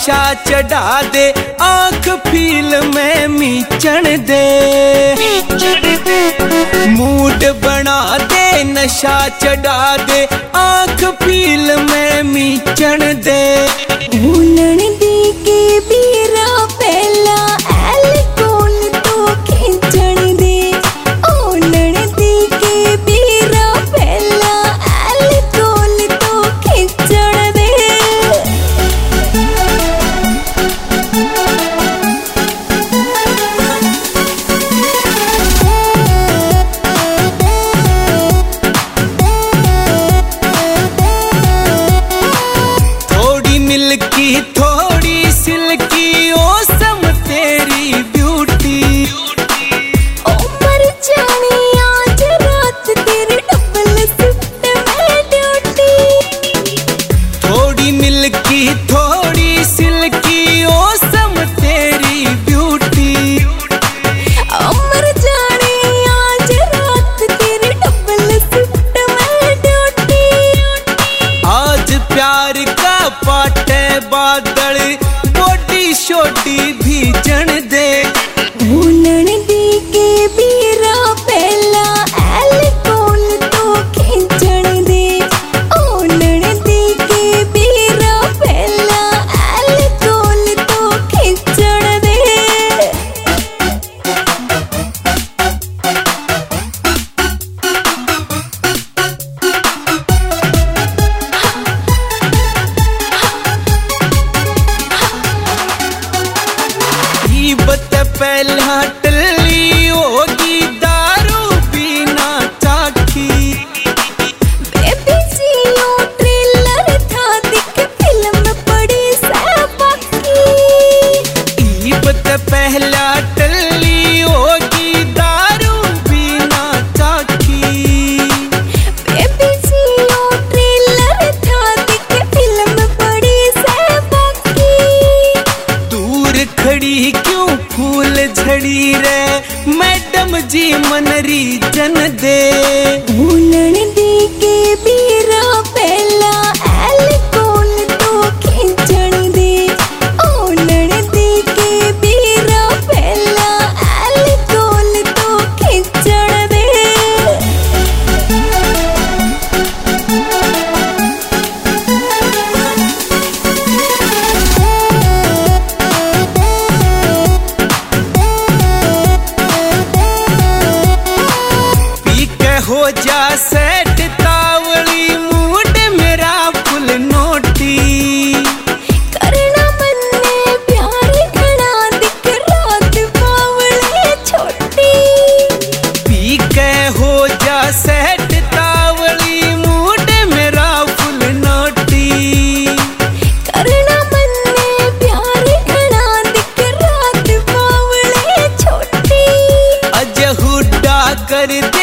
नशा चढ़ा दे, आंख फील में मीचण दे। मूड बना दे, नशा चढ़ा दे, आंख फील में मीचण दे। भूलन दी के बीरा पहला एल्कोहल तो खींचण दे। भूलन दी के बीरा पहला एल्कोहल तो खींचण दे। थोड़ी मिल्की थोड़ी सिल्की ओ सम तेरी ब्यूटी। ओ मर जानी आज रात तेरे डबल शिफ्ट में ड्यूटी। थोड़ी मिल्की थोड़ी सिल्की ओ सम तेरी ब्यूटी। ओ मर जानी आज रात तेरे डबल शिफ्ट में ड्यूटी। आज प्यार का पाटे बादल, बॉडी शोटी भीजण दे। भूलन दी के बीरा पहला एल्कोहल तो खींचण दे। भूलन दी के बीरा पहला एल्कोहल तो खींचण दे। बत पहला टल्ली होगी, दारू पीना चाखी। बेबी सीओ ट्रेलर था दिख फिल्म पड़ी सपाकी। बत पहला टल्ली होगी, दारू पीना चाखी। बेबी सीओ ट्रेलर था दिख फिल्म पड़ी सपाकी। दूर खड़ी क्यों फूल झड़ी रे, मैडम जी मनरी जन दे। भूलन दी के बीरा पहला एल्कोहल तो खींचण दे। भूलन दी के बीरा पहला एल्कोहल तो खींचण दे। पी के हो जा सेट तावली, मूड मेरा फुल नोटी। करना मन्ने प्यार घना दिख रात बावले छोटी। पी के हो जा सेट तावली, मूड मेरा फुल नोटी। करना मन्ने प्यार घना दिख रात बावले छोटी। अज हुड्डा कर